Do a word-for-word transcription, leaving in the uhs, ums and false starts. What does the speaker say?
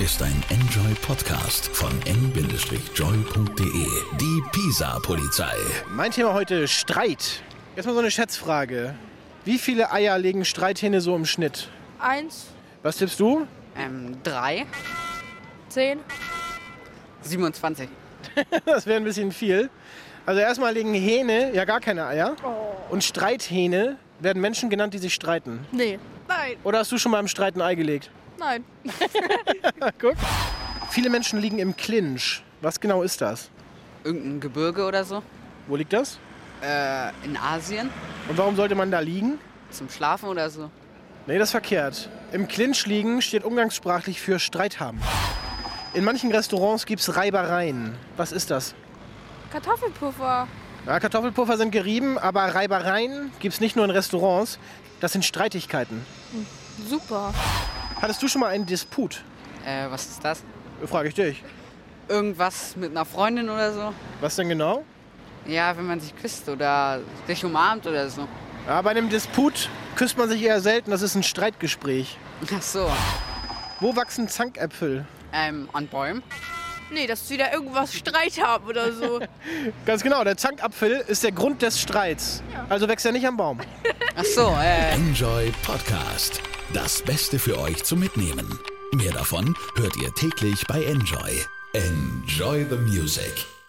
ist ein Enjoy-Podcast von n joy punkt de. Die Pisa-Polizei. Mein Thema heute: Streit. Jetzt mal so eine Schätzfrage. Wie viele Eier legen Streithähne so im Schnitt? Eins. Was tippst du? Ähm, drei. Zehn. siebenundzwanzig. Das wäre ein bisschen viel. Also erstmal legen Hähne ja gar keine Eier. Und Streithähne werden Menschen genannt, die sich streiten. Nee. Nein. Oder hast du schon mal im Streit ein Ei gelegt? Nein. Guck. Viele Menschen liegen im Clinch. Was genau ist das? Irgendein Gebirge oder so. Wo liegt das? Äh, in Asien. Und warum sollte man da liegen? Zum Schlafen oder so. Nee, das ist verkehrt. Im Clinch liegen steht umgangssprachlich für Streit haben. In manchen Restaurants gibt es Reibereien. Was ist das? Kartoffelpuffer. Ja, Kartoffelpuffer sind gerieben, aber Reibereien gibt es nicht nur in Restaurants. Das sind Streitigkeiten. Super. Hattest du schon mal einen Disput? Äh, was ist das? Frage ich dich. Irgendwas mit einer Freundin oder so? Was denn genau? Ja, wenn man sich küsst oder sich umarmt oder so. Ja, bei einem Disput küsst man sich eher selten. Das ist ein Streitgespräch. Ach so. Wo wachsen Zankäpfel? Ähm, an Bäumen? Nee, dass sie da irgendwas Streit haben oder so. Ganz genau, der Zankapfel ist der Grund des Streits. Ja. Also wächst er nicht am Baum. Ach so, äh... Enjoy Podcast. Das Beste für euch zum Mitnehmen. Mehr davon hört ihr täglich bei Enjoy. Enjoy the music.